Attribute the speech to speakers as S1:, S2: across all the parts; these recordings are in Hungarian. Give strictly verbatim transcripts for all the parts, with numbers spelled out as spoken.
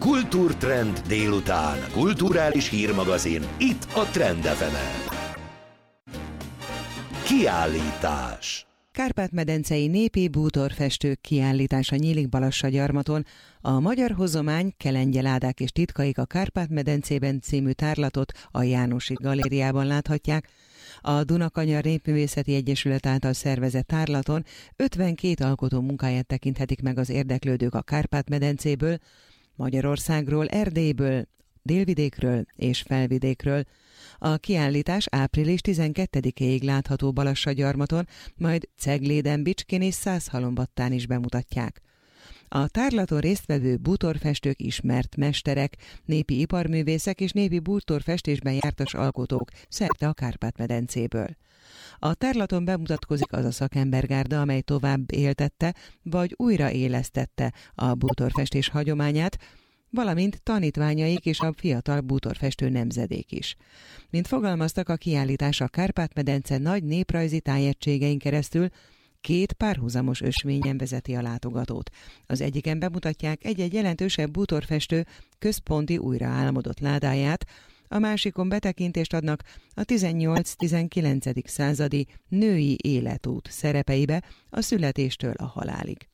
S1: Kultúrtrend délután. Kulturális hírmagazin. Itt a Trend ef emen. Kiállítás.
S2: Kárpát-medencei népi bútorfestők kiállítása nyílik Balassagyarmaton. A Magyar Hozomány, Kelengye-ládák és titkaik a Kárpát-medencében című tárlatot a Jánosi Galériában láthatják. A Dunakanyar Népművészeti Egyesület által szervezett tárlaton ötvenkét alkotó munkáját tekinthetik meg az érdeklődők a Kárpát-medencéből, Magyarországról, Erdélyből, Délvidékről és Felvidékről. A kiállítás április tizenkettedikéig látható Balassagyarmaton, majd Cegléden, Bicskén és Százhalombattán is bemutatják. A tárlaton résztvevő bútorfestők ismert mesterek, népi iparművészek és népi bútorfestésben jártas alkotók szerte a Kárpát-medencéből. A tárlaton bemutatkozik az a szakembergárda, amely tovább éltette vagy újraélesztette a bútorfestés hagyományát, valamint tanítványaik és a fiatal bútorfestő nemzedék is. Mint fogalmaztak, a kiállítás a Kárpát-medence nagy néprajzi tájegységein keresztül két párhuzamos ösvényen vezeti a látogatót. Az egyiken bemutatják egy-egy jelentősebb bútorfestő központi újraálmodott ládáját, a másikon betekintést adnak a tizennyolc-tizenkilencedik századi női életút szerepeibe a születéstől a halálig.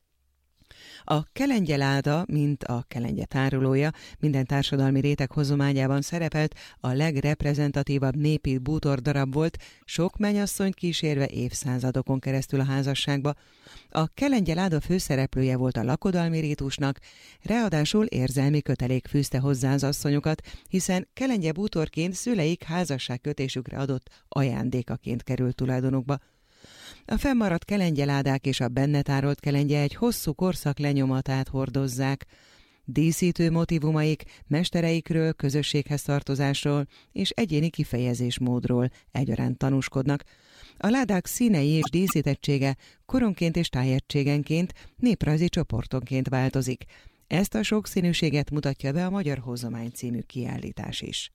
S2: A kelengye-láda, mint a kelengye tárolója, minden társadalmi réteg hozományában szerepelt, a legreprezentatívabb népi bútordarab volt, sok mennyasszonyt kísérve évszázadokon keresztül a házasságba. A kelengye-láda főszereplője volt a lakodalmi rítusnak, ráadásul érzelmi kötelék fűzte hozzá az asszonyokat, hiszen kelengye bútorként szüleik házasságkötésükre adott ajándékaként került tulajdonukba. A fennmaradt kelengye-ládák és a benne tárolt kelengye egy hosszú korszak lenyomatát hordozzák. Díszítő motivumaik, mestereikről, közösséghez tartozásról és egyéni kifejezésmódról egyaránt tanúskodnak. A ládák színei és díszítettsége koronként és tájegységenként, néprajzi csoportonként változik. Ezt a sokszínűséget mutatja be a Magyar Hozomány című kiállítás is.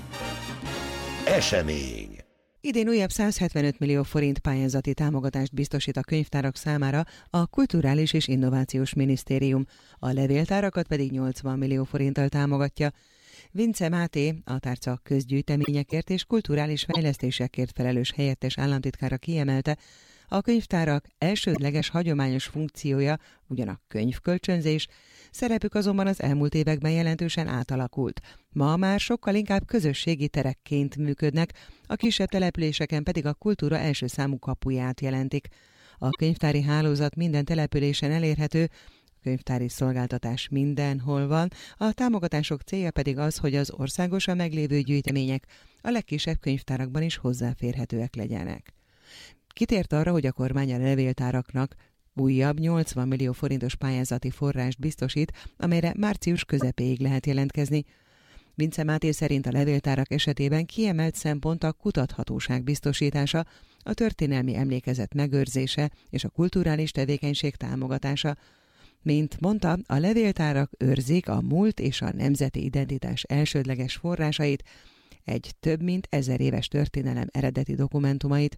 S1: Esemény.
S2: Idén újabb százhetvenöt millió forint pályázati támogatást biztosít a könyvtárak számára a Kulturális és Innovációs Minisztérium, a levéltárakat pedig nyolcvan millió forinttal támogatja. Vince Máté, a tárca közgyűjteményekért és kulturális fejlesztésekért felelős helyettes államtitkára kiemelte, a könyvtárak elsődleges hagyományos funkciója ugyan a könyvkölcsönzés, szerepük azonban az elmúlt években jelentősen átalakult. Ma már sokkal inkább közösségi terekként működnek, a kisebb településeken pedig a kultúra első számú kapuját jelentik. A könyvtári hálózat minden településen elérhető, a könyvtári szolgáltatás mindenhol van, a támogatások célja pedig az, hogy az országosan meglévő gyűjtemények a legkisebb könyvtárakban is hozzáférhetőek legyenek. Kitért arra, hogy a kormány a levéltáraknak újabb nyolcvan millió forintos pályázati forrást biztosít, amelyre március közepéig lehet jelentkezni. Vince Máté szerint a levéltárak esetében kiemelt szempont a kutathatóság biztosítása, a történelmi emlékezet megőrzése és a kulturális tevékenység támogatása. Mint mondta, a levéltárak őrzik a múlt és a nemzeti identitás elsődleges forrásait, egy több mint ezer éves történelem eredeti dokumentumait.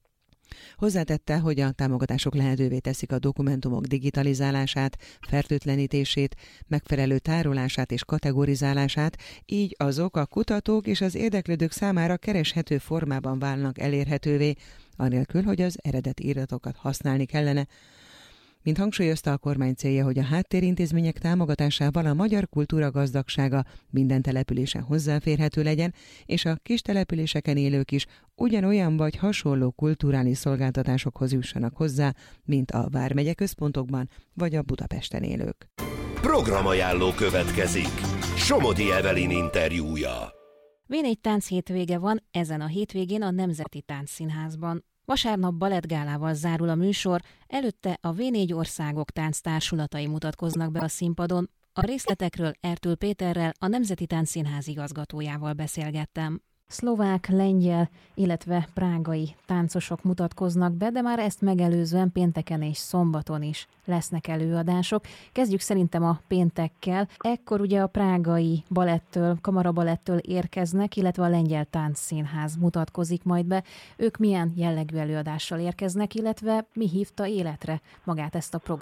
S2: Hozzátette, hogy a támogatások lehetővé teszik a dokumentumok digitalizálását, fertőtlenítését, megfelelő tárolását és kategorizálását, így azok a kutatók és az érdeklődők számára kereshető formában válnak elérhetővé, anélkül, hogy az eredeti iratokat használni kellene. Mint hangsúlyozta, a kormány célja, hogy a háttérintézmények támogatásával a magyar kultúra gazdagsága minden településen hozzáférhető legyen, és a kis településeken élők is ugyanolyan vagy hasonló kulturális szolgáltatásokhoz jussanak hozzá, mint a vármegye központokban vagy a Budapesten élők.
S1: Programajánló következik. Somodi Evelyn interjúja.
S3: vé négy tánc hétvége van ezen a hétvégén a Nemzeti Táncszínházban. Vasárnap balettgálával zárul a műsor, előtte a vé négy országok tánctársulatai mutatkoznak be a színpadon. A részletekről Ertül Péterrel, a Nemzeti Táncszínház igazgatójával beszélgettem. Szlovák, lengyel, illetve prágai táncosok mutatkoznak be, de már ezt megelőzően pénteken és szombaton is lesznek előadások. Kezdjük szerintem a péntekkel. Ekkor ugye a prágai balettől, kamarabalettől érkeznek, illetve a lengyel táncszínház mutatkozik majd be. Ők milyen jellegű előadással érkeznek, illetve mi hívta életre magát ezt a programot?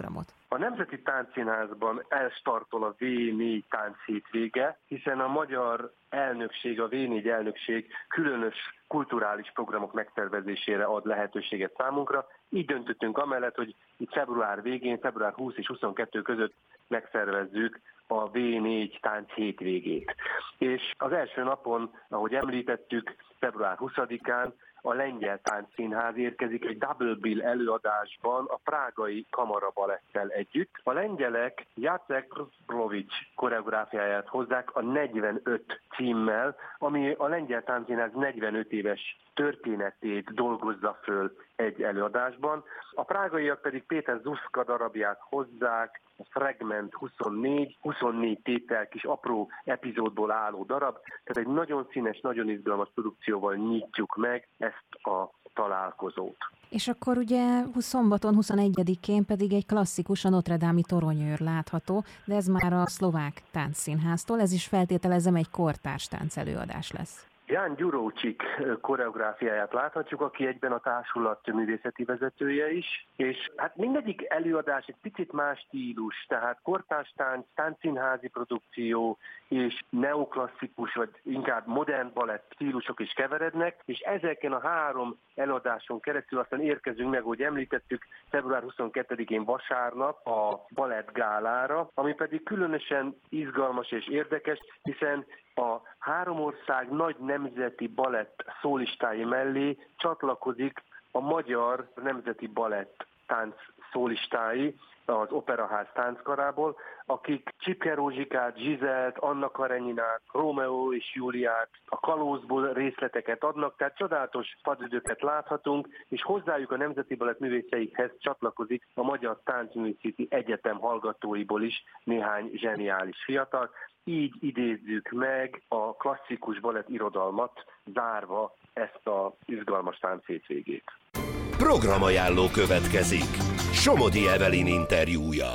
S4: A Nemzeti Táncszínházban elstartol a vé négy tánc hétvége, hiszen a magyar elnökség, a vé négy elnökség különös kulturális programok megszervezésére ad lehetőséget számunkra. Így döntöttünk amellett, hogy itt február végén, február huszadika és huszonkettő között megszervezzük a vé négy tánc hétvégét. És az első napon, ahogy említettük, február huszadikán a Lengyel Táncszínház érkezik egy double bill előadásban a prágai kamarabalettel együtt. A lengyelek Jacek Hrustrovics koreográfiáját hozzák a negyvenöt címmel, ami a Lengyel Táncszínház negyvenöt éves történetét dolgozza föl egy előadásban. A prágaiak pedig Péter Zuszka darabját hozzák, a Fragment huszonnégy, huszonnégy tétel kis apró epizódból álló darab, tehát egy nagyon színes, nagyon izgalmas produkcióval nyitjuk meg ezt a találkozót.
S3: És akkor ugye szombaton huszonegyedikén pedig egy klasszikus, a Notre Dame-i toronyőr látható, de ez már a Szlovák Táncszínháztól, ez is feltételezem egy kortárs táncelőadás lesz.
S4: Ján Gyurócsik koreográfiáját láthatjuk, aki egyben a társulat művészeti vezetője is, és hát mindegyik előadás egy picit más stílus, tehát kortárs tánc, táncszínházi produkció és neoklasszikus, vagy inkább modern balett stílusok is keverednek, és ezeken a három előadáson keresztül aztán érkezünk meg, ahogy említettük, február huszonkettedikén vasárnap a Balett Gálára, ami pedig különösen izgalmas és érdekes, hiszen a három ország nagy nemzeti balett szólistái mellé csatlakozik a Magyar Nemzeti Balett tánc szólistái az Operaház tánckarából, akik Csipke Rózsikát, Zsizelt, Anna Kareninát, Rómeó és Júliát, a Kalózból részleteket adnak, tehát csodálatos padidőket láthatunk, és hozzájuk a Nemzeti Balett művészeikhez csatlakozik a Magyar Táncművészeti Egyetem hallgatóiból is néhány zseniális fiatal. Így idézzük meg a klasszikus balett irodalmat, zárva ezt a izgalmas tánc hétvégét.
S1: Programajánló következik. Somodi Evelyn interjúja.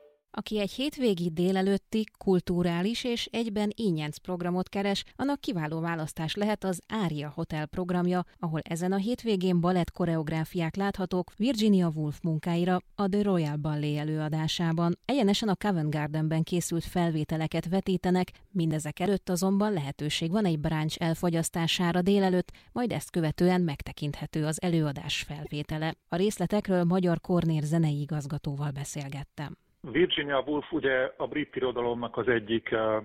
S3: Aki egy hétvégi délelőtti, kulturális és egyben ínyenc programot keres, annak kiváló választás lehet az Ária Hotel programja, ahol ezen a hétvégén balett koreográfiák láthatók Virginia Woolf munkáira a The Royal Ballet előadásában. Egyenesen a Covent Gardenben készült felvételeket vetítenek, mindezek előtt azonban lehetőség van egy brunch elfogyasztására délelőtt, majd ezt követően megtekinthető az előadás felvétele. A részletekről Magyar Kornér zenei igazgatóval beszélgettem.
S5: Virginia Woolf ugye a brit irodalomnak az egyik uh,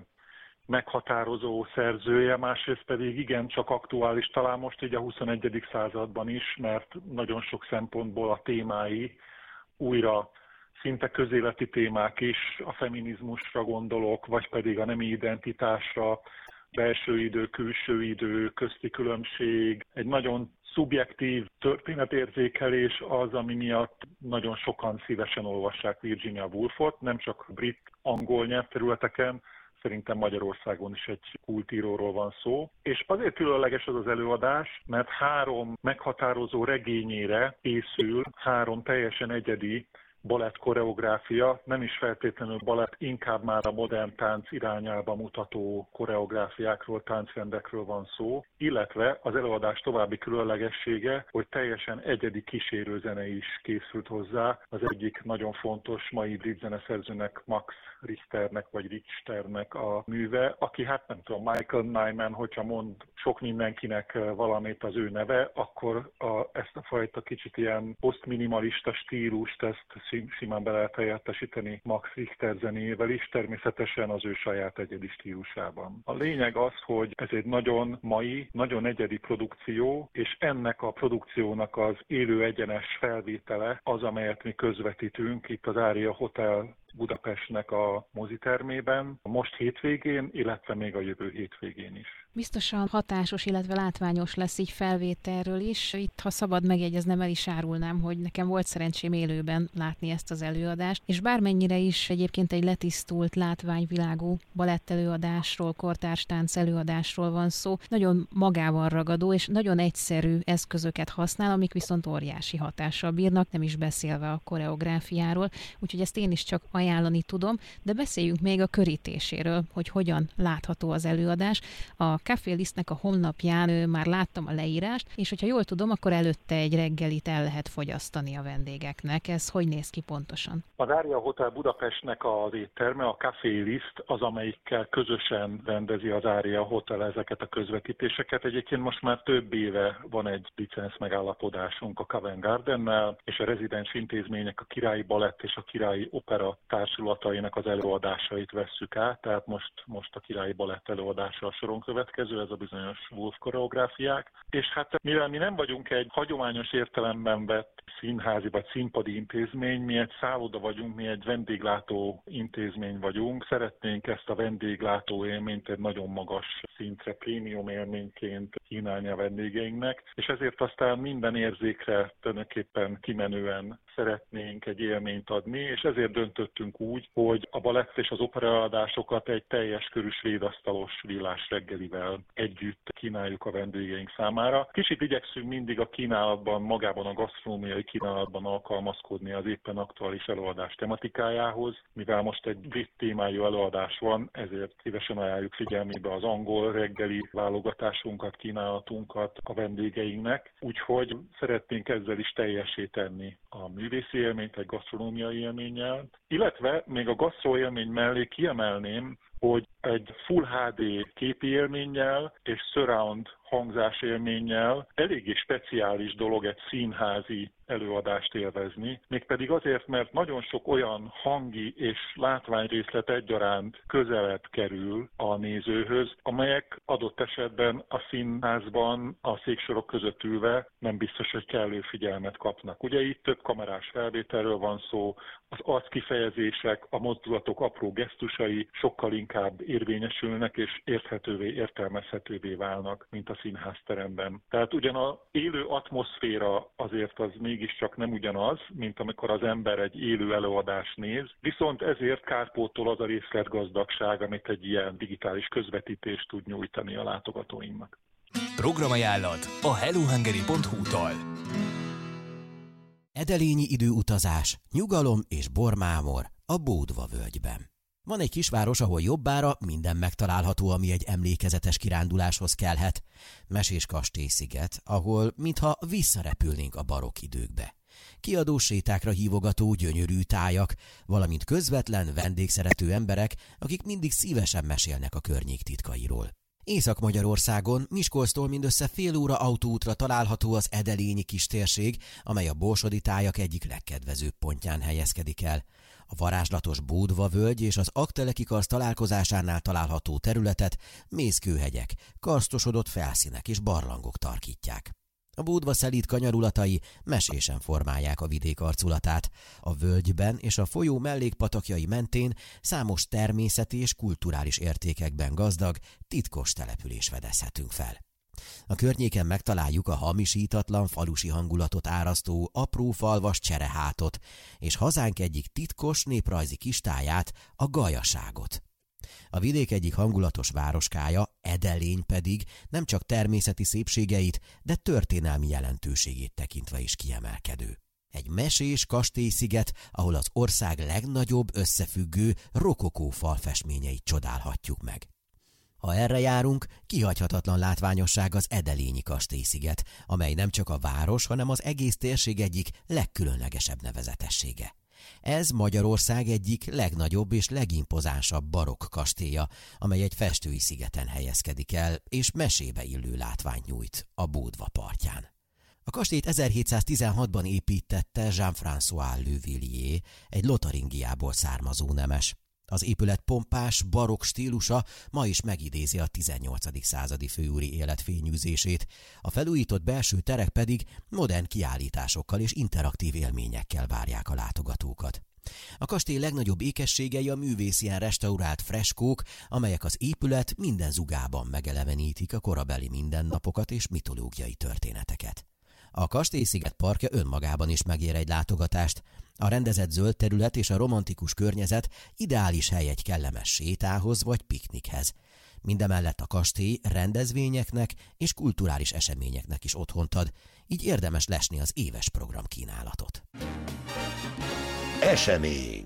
S5: meghatározó szerzője, másrészt pedig igencsak aktuális, talán most így a huszonegyedik században is, mert nagyon sok szempontból a témái újra szinte közéleti témák is, a feminizmusra gondolok, vagy pedig a nemi identitásra, belső idő, külső idő, közti különbség, egy nagyon szubjektív történetérzékelés az, ami miatt nagyon sokan szívesen olvassák Virginia Woolfot, nem csak brit, angol nyelvterületeken, szerintem Magyarországon is egy kultíróról van szó. És azért különleges az az előadás, mert három meghatározó regényére készül, három teljesen egyedi balett koreográfia, nem is feltétlenül balett, inkább már a modern tánc irányába mutató koreográfiákról, táncrendekről van szó, illetve az előadás további különlegessége, hogy teljesen egyedi kísérőzene is készült hozzá. Az egyik nagyon fontos mai brit zeneszerzőnek, Max Richternek vagy Richternek a műve, aki hát nem tudom, Michael Nyman, hogyha mond sok mindenkinek valamit az ő neve, akkor a, ezt a fajta kicsit ilyen posztminimalista stílust, ezt simán be lehet helyettesíteni Max Richter zenével is, természetesen az ő saját egyedi stílusában. A lényeg az, hogy ez egy nagyon mai, nagyon egyedi produkció, és ennek a produkciónak az élő egyenes felvétele az, amelyet mi közvetítünk itt az Ária Hotel Budapestnek a mozitermében, most hétvégén, illetve még a jövő hétvégén is.
S3: Biztosan hatásos, illetve látványos lesz így felvételről is. Itt, ha szabad megjegyeznem, el is árulnám, hogy nekem volt szerencsém élőben látni ezt az előadást, és bármennyire is egyébként egy letisztult, látványvilágú balettelőadásról, kortárstánc előadásról van szó, nagyon magával ragadó és nagyon egyszerű eszközöket használ, amik viszont óriási hatással bírnak, nem is beszélve a koreográfiáról, úgyhogy ezt én is csak ajánlom ajánlani tudom, de beszéljünk még a körítéséről, hogy hogyan látható az előadás. A Café Listnek a honlapján már láttam a leírást, és hogyha jól tudom, akkor előtte egy reggelit el lehet fogyasztani a vendégeknek. Ez hogy néz ki pontosan?
S5: Az Aria Hotel Budapestnek az étterme, a Café List az, amelyikkel közösen rendezi az Aria Hotel ezeket a közvetítéseket. Egyébként most már több éve van egy licenc megállapodásunk a Covent Gardennel, és a rezidens intézmények, a Királyi Balett és a Királyi Opera társulatainak az előadásait vesszük át, tehát most, most a Királyi Balett előadása a soron következő, ez a bizonyos Wolf koreográfiák. És hát mivel mi nem vagyunk egy hagyományos értelemben vett színházi vagy színpadi intézmény, mi egy szálloda vagyunk, mi egy vendéglátó intézmény vagyunk, szeretnénk ezt a vendéglátó élményt egy nagyon magas szintre, prémium élményként kínálni a vendégeinknek, és ezért aztán minden érzékre tulajdonképpen kimenően szeretnénk egy élményt adni, és ezért döntöttünk úgy, hogy a balett és az operaeladásokat egy teljes körű svédasztalos villás reggelivel együtt kínáljuk a vendégeink számára. Kicsit igyekszünk mindig a kínálatban, magában a gasztronómiai kínálatban alkalmazkodni az éppen aktuális előadás tematikájához. Mivel most egy brit témájú előadás van, ezért szívesen ajánljuk figyelmébe az angol reggeli válogatásunkat, kínálatunkat a vendégeinknek. Úgyhogy szeretnénk ezzel is teljessé tenni a művészi élményt egy gasztronómiai élménnyel. Illetve még a gasztró élmény mellé kiemelném, hogy egy Full há dé képi élménnyel és surround hangzás élménnyel eléggé speciális dolog egy színházi előadást élvezni, mégpedig azért, mert nagyon sok olyan hangi és látványrészlet egyaránt közelebb kerül a nézőhöz, amelyek adott esetben a színházban a széksorok között ülve nem biztos, hogy kellő figyelmet kapnak. Ugye itt több kamerás felvételről van szó, az arckifejezések, a mozdulatok apró gesztusai sokkal inkább érvényesülnek és érthetővé, értelmezhetővé válnak, mint a színházteremben. Tehát ugyan az élő atmoszféra azért az mégiscsak nem ugyanaz, mint amikor az ember egy élő előadást néz, viszont ezért kárpótol az a részletgazdagság, amit egy ilyen digitális közvetítés tud nyújtani a látogatóinknak.
S6: Programajánlat a hellohungary pont hu-tól. Edelényi időutazás, nyugalom és bormámor a Bódva völgyben. Van egy kisváros, ahol jobbára minden megtalálható, ami egy emlékezetes kiránduláshoz kellhet. Mesés Kastélysziget, ahol mintha visszarepülnénk a barokk időkbe. Kiadós sétákra hívogató gyönyörű tájak, valamint közvetlen, vendégszerető emberek, akik mindig szívesen mesélnek a környék titkairól. Észak-Magyarországon, Miskolctól mindössze fél óra autóútra található az edelényi kistérség, amely a borsodi tájak egyik legkedvezőbb pontján helyezkedik el. A varázslatos Bódva völgy és az Aggteleki karsz találkozásánál található területet mészkőhegyek, karsztosodott felszínek és barlangok tarkítják. A Bódva szelíd kanyarulatai mesésen formálják a vidék arculatát. A völgyben és a folyó mellékpatakjai mentén számos természeti és kulturális értékekben gazdag, titkos település fedezhetünk fel. A környéken megtaláljuk a hamisítatlan falusi hangulatot árasztó apró falvas Cserehátot, és hazánk egyik titkos néprajzi kistáját, a Gajaságot. A vidék egyik hangulatos városkája, Edelény pedig nem csak természeti szépségeit, de történelmi jelentőségét tekintve is kiemelkedő. Egy mesés kastélysziget, ahol az ország legnagyobb összefüggő rokokó falfestményeit csodálhatjuk meg. Ha erre járunk, kihagyhatatlan látványosság az Edelényi Kastélysziget, amely nem csak a város, hanem az egész térség egyik legkülönlegesebb nevezetessége. Ez Magyarország egyik legnagyobb és legimpozánsabb barokk kastélya, amely egy festői szigeten helyezkedik el, és mesébe illő látványt nyújt a Bódva partján. A kastélyt ezerhétszáztizenhatban építette Jean-François Le Villiers, egy Lotaringiából származó nemes. Az épület pompás, barokk stílusa ma is megidézi a tizennyolcadik századi főúri élet fényűzését, a felújított belső terek pedig modern kiállításokkal és interaktív élményekkel várják a látogatókat. A kastély legnagyobb ékességei a művészien restaurált freskók, amelyek az épület minden zugában megelevenítik a korabeli mindennapokat és mitológiai történeteket. A Kastélysziget parkja önmagában is megér egy látogatást. A rendezett zöld terület és a romantikus környezet ideális hely egy kellemes sétához vagy piknikhez. Mindemellett a kastély rendezvényeknek és kulturális eseményeknek is otthont ad, így érdemes lesni az éves programkínálatot.
S1: Esemény.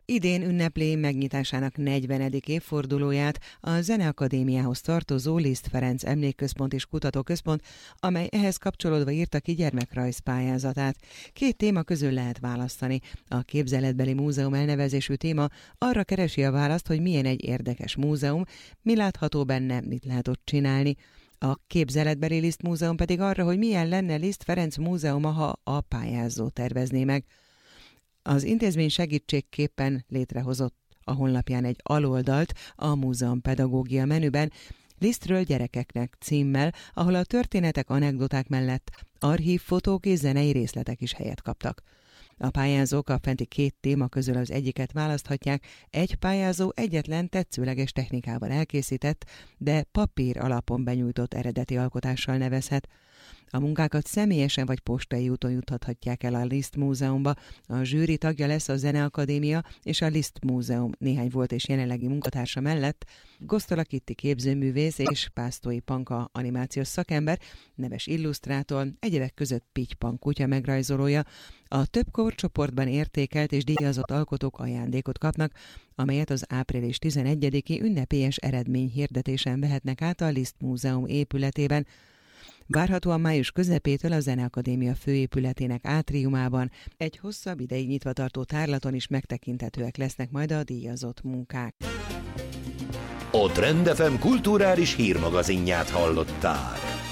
S2: Idén ünnepli megnyitásának negyvenedik évfordulóját a Zeneakadémiához tartozó Liszt Ferenc Emlékközpont és Kutatóközpont, amely ehhez kapcsolódva írta ki gyermekrajz pályázatát. Két téma közül lehet választani. A Képzeletbeli Múzeum elnevezésű téma arra keresi a választ, hogy milyen egy érdekes múzeum, mi látható benne, mit lehet ott csinálni. A Képzeletbeli Liszt Múzeum pedig arra, hogy milyen lenne Liszt Ferenc múzeuma, ha a pályázó tervezné meg. Az intézmény segítségképpen létrehozott a honlapján egy aloldalt a múzeum pedagógia menüben, Lisztről gyerekeknek címmel, ahol a történetek, anekdoták mellett archív fotók és zenei részletek is helyet kaptak. A pályázók a fenti két téma közül az egyiket választhatják, egy pályázó egyetlen tetszőleges technikával elkészített, de papír alapon benyújtott eredeti alkotással nevezhet. A munkákat személyesen vagy postai úton juthatják el a Liszt Múzeumba. A zsűri tagja lesz a Zeneakadémia és a Liszt Múzeum néhány volt és jelenlegi munkatársa mellett Gosztola Kitti képzőművész és Pásztói Panka animációs szakember, neves illusztrátor, egyebek között Pitty-Pank kutya megrajzolója. A több korcsoportban értékelt és díjazott alkotók ajándékot kapnak, amelyet az április tizenegyediki ünnepélyes eredményhirdetésen vehetnek át a Liszt Múzeum épületében. Várhatóan május közepétől a Zeneakadémia főépületének átriumában egy hosszabb ideig nyitva tartó tárlaton is megtekinthetőek lesznek majd a díjazott munkák.
S1: A Trend ef em kulturális hírmagazinját hallották.